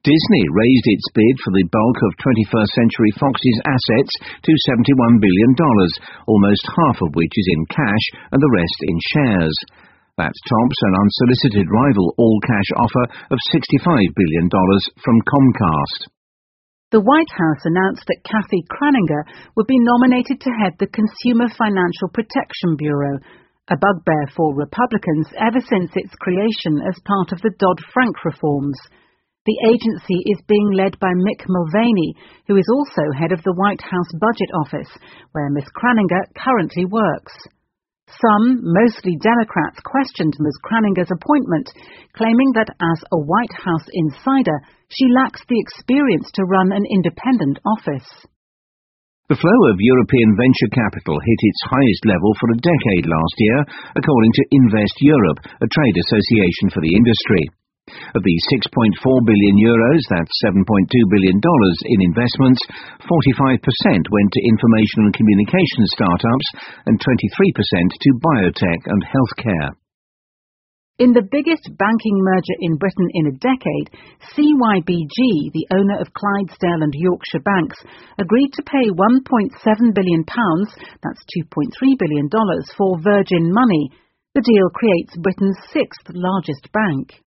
Disney raised its bid for the bulk of 21st Century Fox's assets to $71 billion, almost half of which is in cash and the rest in shares. That tops an unsolicited rival all-cash offer of $65 billion from Comcast. The White House announced that Kathy Kraninger would be nominated to head the Consumer Financial Protection Bureau, a bugbear for Republicans ever since its creation as part of the Dodd-Frank reforms. The agency is being led by Mick Mulvaney, who is also head of the White House Budget Office, where Ms. Kraninger currently works. Some, mostly Democrats, questioned Ms. Kraninger's appointment, claiming that as a White House insider, she lacks the experience to run an independent office. The flow of European venture capital hit its highest level for a decade last year, according to Invest Europe, a trade association for the industry. Of the €6.4 billion, that's $7.2 billion in investments, 45% went to information and communication startups and 23% to biotech and healthcare. In the biggest banking merger in Britain in a decade, CYBG, the owner of Clydesdale and Yorkshire Banks, agreed to pay £1.7 billion, that's $2.3 billion, for Virgin Money. The deal creates Britain's sixth largest bank.